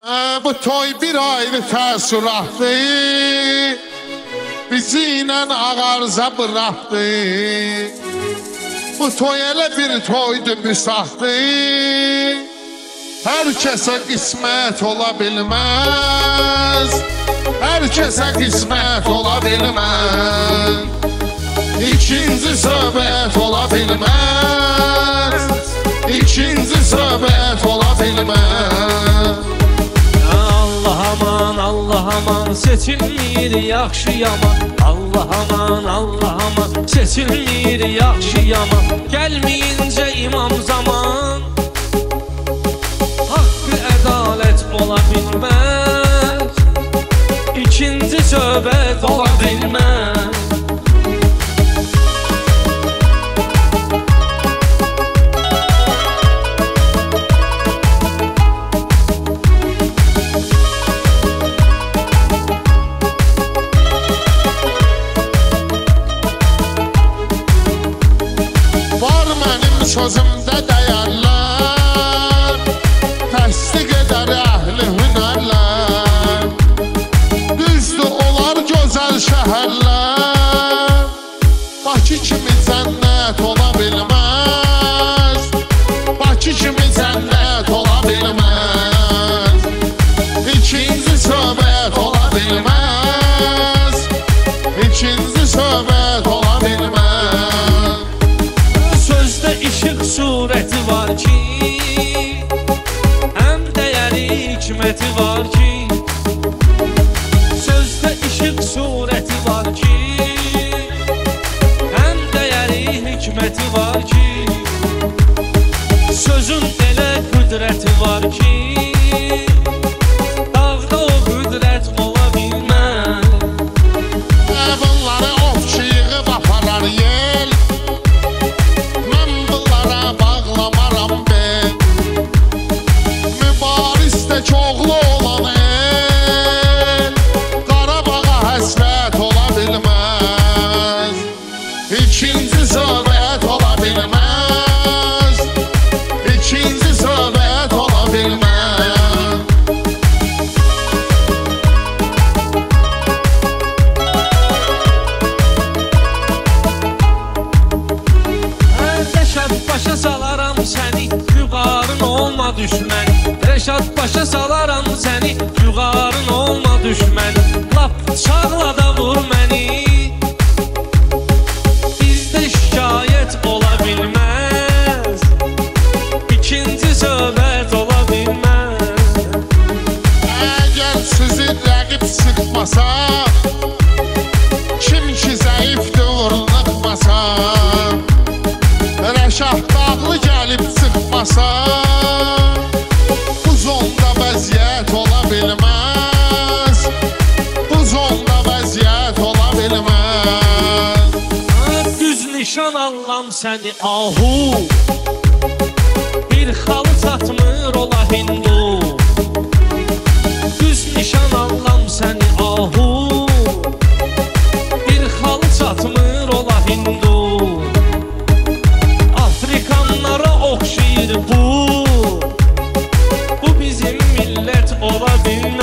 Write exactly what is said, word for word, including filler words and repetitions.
Bu toy bir ayrı təəssüratdı, bizi ilə ağarıza bıraxdı. Bu toy elə bir toydu müsahtı, hər kəsə qismət ola bilməz, hər kəsə qismət ola bilməz. İkinci söhbət ola bilməz, ikinci söhbət ola bilməz. Allah aman, Allah aman, seçilmir yaxşı yaman. Allah aman, Allah aman, seçilmir yaxşı yaman. Gəlməyincə imam zaman, haqqı ədalət ola bilməz, ikinci söhbət ola bilməz. Sözümdə dəyərlər, təsdiq edər əhli hünərlər. Düzdür olar gözəl şəhərlər, Bakı kimi cənnət ola bilməz, Bakı kimi cənnət ola bilməz. İkinci söhbət ola bilməz, ikinci söhbət ola bilməz. İşıq surəti var ki, həm dəyəri hikməti var ki. Sözdə işıq surəti var ki, həm dəyəri hikməti var ki. Sözün elə qüdrəti var ki, dağda o qüdrət ola bilməz. Bunları ovçu yığıb aparar yel, çoxlu olan el Qarabağa həsrət ola bilməz, ikinci söhbət ola bilməz, ikinci söhbət ola bilməz. Rəşad başa salaram səni, yuqarın olma düşmən. Rəşad başa salaram səni, yuqarın olma düşmən. Lap çağla da vur məni, bizdə şikayət ola bilməz, ikinci söhbət ola bilməz. Əgər sizi rəqib sıxmasa, kim ki zəifdir vurulmasa, Rəşad dağlı gəlib sıxmasa, bu zonda vəziyyət ola bilməz, bu zonda vəziyyət ola bilməz. Düz nişan allam səni ahu, bir xalı çatmır ola hindu. Düz nişan allam səni ahu, bir xalı çatmır ola hindu. Afrikanlara oxşayır bu, bu bizim millət ola bilməz.